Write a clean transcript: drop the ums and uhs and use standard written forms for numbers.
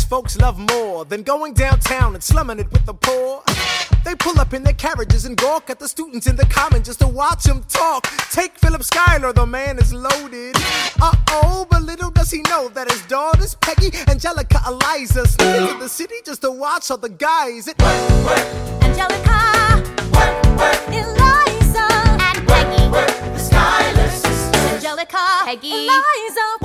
most folks love more than going downtown and slumming it with the poor. They pull up in their carriages and gawk at the students in the common just to watch them talk. Take Philip Schuyler, the man is loaded. Uh-oh, but little does he know that his daughters, Peggy, Angelica, Eliza, sneak into the city just to watch all the guys. Angelica, Eliza, and Peggy, the Schuyler sisters. Angelica, Peggy, Eliza.